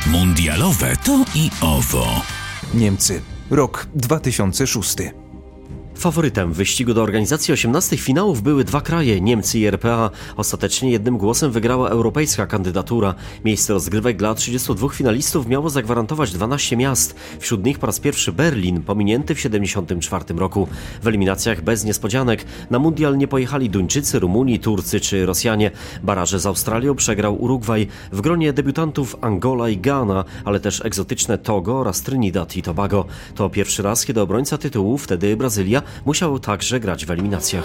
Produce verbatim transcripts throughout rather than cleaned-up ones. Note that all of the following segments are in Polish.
Mundialowe to i owo. Niemcy. Rok dwa tysiące szósty. Faworytem w wyścigu do organizacji osiemnastych finałów były dwa kraje, Niemcy i R P A. Ostatecznie jednym głosem wygrała europejska kandydatura. Miejsce rozgrywek dla trzydziestu dwóch finalistów miało zagwarantować dwanaście miast. Wśród nich po raz pierwszy Berlin, pominięty w siedemdziesiątym czwartym roku. W eliminacjach bez niespodzianek na mundial nie pojechali Duńczycy, Rumuni, Turcy czy Rosjanie. Baraże z Australią przegrał Urugwaj. W gronie debiutantów Angola i Ghana, ale też egzotyczne Togo oraz Trinidad i Tobago. To pierwszy raz, kiedy obrońca tytułu, wtedy Brazylia, musiał także grać w eliminacjach.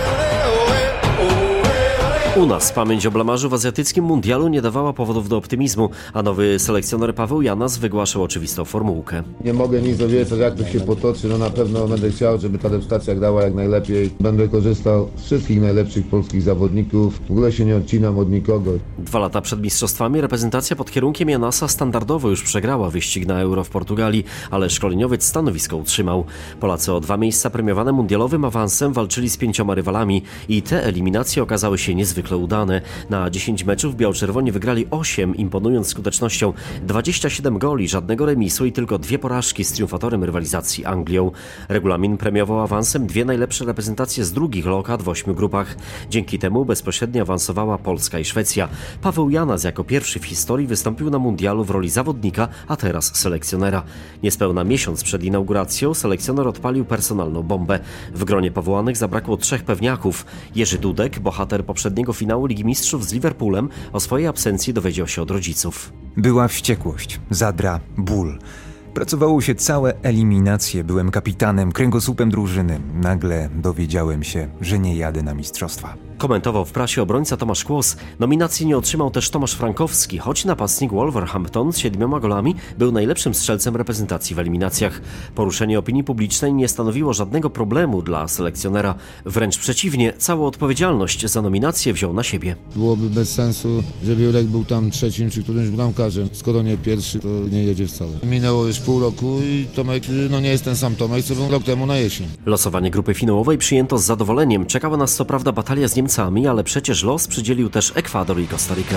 U nas pamięć o blamarzu w azjatyckim mundialu nie dawała powodów do optymizmu, a nowy selekcjoner Paweł Janas wygłaszał oczywistą formułkę. Nie mogę nic obiecać, jak to się potoczy, no na pewno będę chciał, żeby ta reprezentacja grała jak najlepiej. Będę korzystał z wszystkich najlepszych polskich zawodników, w ogóle się nie odcinam od nikogo. Dwa lata przed mistrzostwami reprezentacja pod kierunkiem Janasa standardowo już przegrała wyścig na Euro w Portugalii, ale szkoleniowiec stanowisko utrzymał. Polacy o dwa miejsca premiowane mundialowym awansem walczyli z pięcioma rywalami i te eliminacje okazały się niezwykle udane. Na dziesięć meczów biało-czerwoni wygrali osiem, imponując skutecznością dwadzieścia siedem goli, żadnego remisu i tylko dwie porażki z triumfatorem rywalizacji Anglią. Regulamin premiował awansem dwie najlepsze reprezentacje z drugich lokat w ośmiu grupach. Dzięki temu bezpośrednio awansowała Polska i Szwecja. Paweł Janas jako pierwszy w historii wystąpił na mundialu w roli zawodnika, a teraz selekcjonera. Niespełna miesiąc przed inauguracją selekcjoner odpalił personalną bombę. W gronie powołanych zabrakło trzech pewniaków. Jerzy Dudek, bohater poprzedniego finału Ligi Mistrzów z Liverpoolem, o swojej absencji dowiedział się od rodziców. Była wściekłość, zadra, ból. Pracowało się całe eliminacje, byłem kapitanem, kręgosłupem drużyny. Nagle dowiedziałem się, że nie jadę na mistrzostwa. Komentował w prasie obrońca Tomasz Kłos. Nominacji nie otrzymał też Tomasz Frankowski, choć napastnik Wolverhampton z siedmioma golami był najlepszym strzelcem reprezentacji w eliminacjach. Poruszenie opinii publicznej nie stanowiło żadnego problemu dla selekcjonera. Wręcz przeciwnie, całą odpowiedzialność za nominację wziął na siebie. Byłoby bez sensu, żeby Jurek był tam trzecim czy którymś bramkarzem. Skoro nie pierwszy, to nie jedzie wcale. Minęło już pół roku i Tomek no nie jest ten sam Tomek, co był rok temu na jesień. Losowanie grupy finałowej przyjęto z zadowoleniem. Czekała nas co prawda batalia z Niemcami, ale przecież los przydzielił też Ekwador i Kostarykę.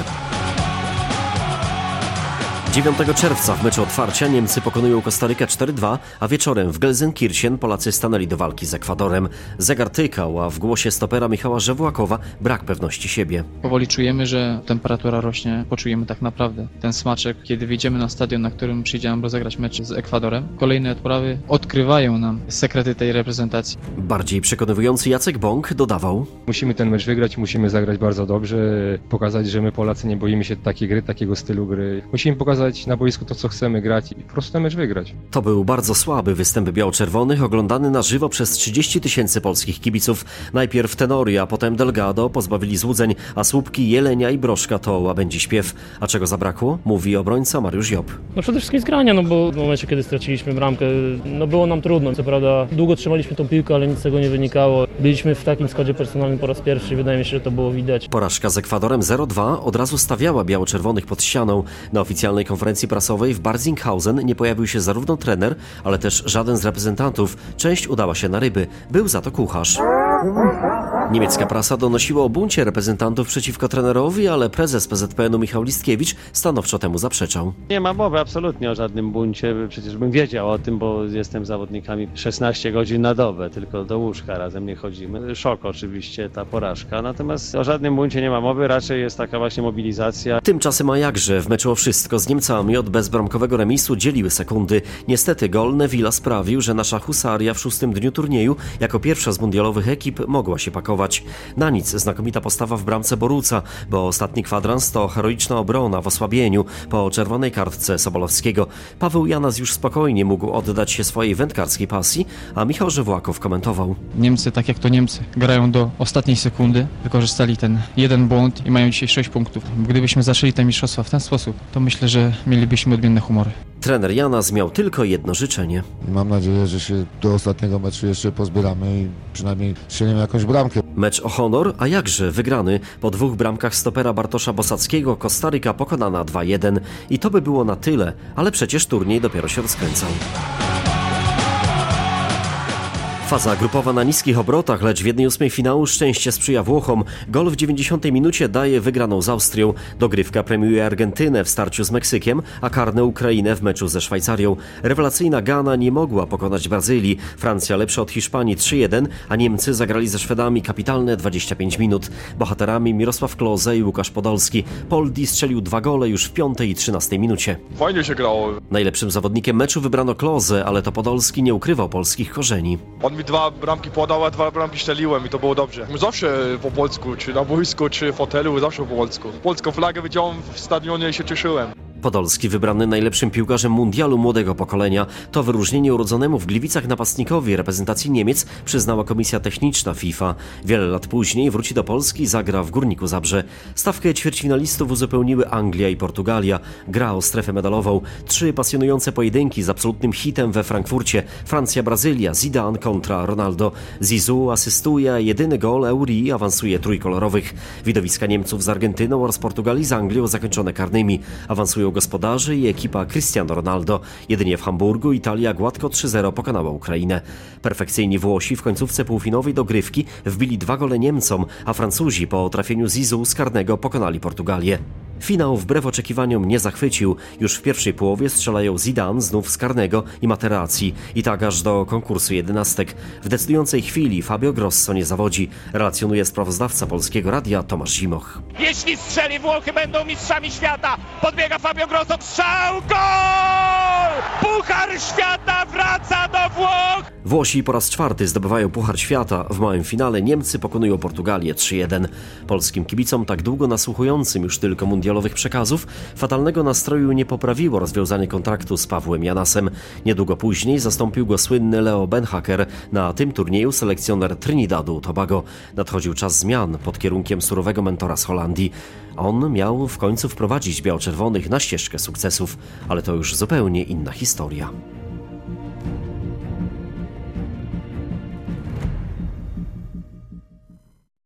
dziewiątego czerwca w meczu otwarcia Niemcy pokonują Kostarykę cztery dwa, a wieczorem w Gelsenkirchen Polacy stanęli do walki z Ekwadorem. Zegar tykał, a w głosie stopera Michała Żewłakowa brak pewności siebie. Powoli czujemy, że temperatura rośnie, poczujemy tak naprawdę ten smaczek, kiedy wyjdziemy na stadion, na którym przyjdzie nam rozegrać mecz z Ekwadorem. Kolejne odprawy odkrywają nam sekrety tej reprezentacji. Bardziej przekonywujący Jacek Bąk dodawał: musimy ten mecz wygrać, musimy zagrać bardzo dobrze, pokazać, że my Polacy nie boimy się takiej gry, takiego stylu gry. Musimy pokazać na boisku to, co chcemy grać i po prostu ten mecz wygrać. To był bardzo słaby występ biało-czerwonych, oglądany na żywo przez trzydzieści tysięcy polskich kibiców. Najpierw tenory, a potem Delgado pozbawili złudzeń, a słupki Jelenia i Brożka to łabędzi śpiew. A czego zabrakło? Mówi obrońca Mariusz Job. No przede wszystkim zgrania, no bo w momencie, kiedy straciliśmy bramkę, no było nam trudno. Co prawda długo trzymaliśmy tą piłkę, ale nic z tego nie wynikało. Byliśmy w takim składzie personalnym po raz pierwszy i wydaje mi się, że to było widać. Porażka z Ekwadorem zero dwa od razu stawiała biało-czerwonych pod ścianą. Na oficjalnej konferencji prasowej w Barzinghausen nie pojawił się zarówno trener, ale też żaden z reprezentantów. Część udała się na ryby. Był za to kucharz. Niemiecka prasa donosiła o buncie reprezentantów przeciwko trenerowi, ale prezes P Z P N u Michał Listkiewicz stanowczo temu zaprzeczał. Nie ma mowy absolutnie o żadnym buncie, przecież bym wiedział o tym, bo jestem zawodnikami szesnaście godzin na dobę, tylko do łóżka razem nie chodzimy. Szok oczywiście ta porażka, natomiast o żadnym buncie nie ma mowy, raczej jest taka właśnie mobilizacja. Tymczasem a jakże, w meczu o wszystko z Niemcami od bezbramkowego remisu dzieliły sekundy. Niestety gol Neville'a sprawił, że nasza husaria w szóstym dniu turnieju jako pierwsza z mundialowych ekip mogła się pakować. Na nic znakomita postawa w bramce Boruca, bo ostatni kwadrans to heroiczna obrona w osłabieniu po czerwonej kartce Sobolowskiego. Paweł Janas już spokojnie mógł oddać się swojej wędkarskiej pasji, a Michał Żewłakow komentował: Niemcy, tak jak to Niemcy, grają do ostatniej sekundy, wykorzystali ten jeden błąd i mają dzisiaj sześć punktów. Gdybyśmy zaczęli te mistrzostwa w ten sposób, to myślę, że mielibyśmy odmienne humory. Trener Janas miał tylko jedno życzenie. Mam nadzieję, że się do ostatniego meczu jeszcze pozbieramy i przynajmniej strzelimy jakąś bramkę. Mecz o honor, a jakże wygrany. Po dwóch bramkach stopera Bartosza Bosackiego Kostaryka pokonana dwa jeden. I to by było na tyle, ale przecież turniej dopiero się rozkręcał. Faza grupowa na niskich obrotach, lecz w jednej ósmej finału szczęście sprzyja Włochom. Gol w dziewięćdziesiątej minucie daje wygraną z Austrią. Dogrywka premiuje Argentynę w starciu z Meksykiem, a karne Ukrainę w meczu ze Szwajcarią. Rewelacyjna Gana nie mogła pokonać Brazylii. Francja lepsza od Hiszpanii trzy jeden, a Niemcy zagrali ze Szwedami kapitalne dwadzieścia pięć minut. Bohaterami Mirosław Klose i Łukasz Podolski. Poldi strzelił dwa gole już w piątej i trzynastej minucie. Fajnie się grało. Najlepszym zawodnikiem meczu wybrano Klose, ale to Podolski nie ukrywał polskich korzeni. On mi dwa bramki podał, a dwa bramki strzeliłem i to było dobrze. Zawsze po polsku, czy na boisku, czy w hotelu, zawsze po polsku. Polską flagę widziałem w stadionie i się cieszyłem. Podolski wybrany najlepszym piłkarzem mundialu młodego pokolenia. To wyróżnienie urodzonemu w Gliwicach napastnikowi reprezentacji Niemiec przyznała Komisja Techniczna FIFA. Wiele lat później wróci do Polski i zagra w Górniku Zabrze. Stawkę ćwierćfinalistów uzupełniły Anglia i Portugalia. Gra o strefę medalową. Trzy pasjonujące pojedynki z absolutnym hitem we Frankfurcie. Francja-Brazylia, Zidane kontra Ronaldo. Zizou asystuje, jedyny gol Euri awansuje trójkolorowych. Widowiska Niemców z Argentyną oraz Portugalii z Anglią zakończone karnymi. Awansują gospodarze i ekipa Cristiano Ronaldo. Jedynie w Hamburgu Italia gładko trzy zero pokonała Ukrainę. Perfekcyjni Włosi w końcówce półfinałowej dogrywki wbili dwa gole Niemcom, a Francuzi po trafieniu Zizou z karnego pokonali Portugalię. Finał wbrew oczekiwaniom nie zachwycił. Już w pierwszej połowie strzelają Zidane znów z karnego i Materazzi. I tak aż do konkursu jedenastek. W decydującej chwili Fabio Grosso nie zawodzi. Relacjonuje sprawozdawca Polskiego Radia Tomasz Zimoch. Jeśli strzeli, Włochy będą mistrzami świata. Podbiega Fabio Grosso, strzał, gol! Puchar świata wraca do Włoch! Włosi po raz czwarty zdobywają Puchar Świata. W małym finale Niemcy pokonują Portugalię trzy jeden. Polskim kibicom, tak długo nasłuchującym już tylko mundialowych przekazów, fatalnego nastroju nie poprawiło rozwiązanie kontraktu z Pawłem Janasem. Niedługo później zastąpił go słynny Leo Benhaker. Na tym turnieju selekcjoner Trinidadu Tobago. Nadchodził czas zmian pod kierunkiem surowego mentora z Holandii. On miał w końcu wprowadzić biało-czerwonych na ścieżkę sukcesów, ale to już zupełnie inna historia.